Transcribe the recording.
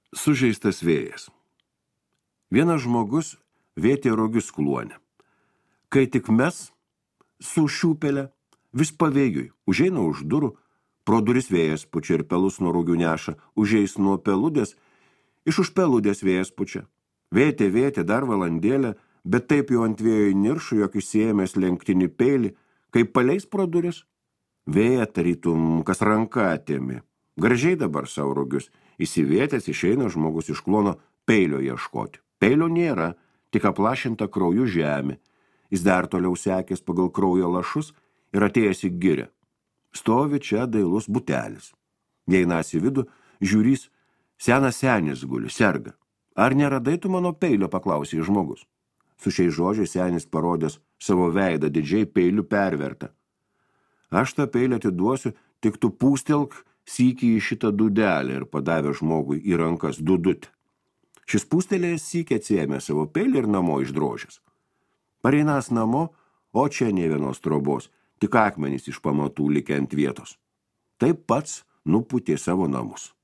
Sužeistas vėjas. Vienas žmogus vėtė rogius kluone. Kai tik mes su šiūpelė, vis pavėjui, užeina už durų, pro duris vėjas pučia ir pelus nuo rogių neša, užeis nuo peludės, iš už peludės vėjas pučia. Vėtė dar valandėlę, bet taip jau ant vėjo įniršo, jog išsiėmęs lenktinį peilį, kai paleis pro duris. Vėja tarytum, kas ranka atėmė. Gražiai dabar savo rogius. Įsivėtęs išeina žmogus iš kluono peilio ieškoti. Peilio nėra, tik aplašinta krauju žemė. Jis dar toliau sekės pagal kraujo lašus ir atėjęs į girią. Stovi čia dailus butelis. Jei nas į vidų, žiūrys, senas senis guli, serga. Ar neradai tu mano peilio, paklausė žmogus. Su šiais žodžiais senis parodęs savo veidą didžiai peiliu pervertą. Aš tą peilį atiduosiu, tik tu pūstelk sykį į šitą dudelį ir padavė žmogui į rankas dudutę. Šis pūstelėjęs sykį atsiėmė savo peilį ir namo išdrožęs. Pareinas namo, o čia nė vienos trobos, tik akmenys iš pamatų likę ant vietos. Taip pats nupūtė savo namus.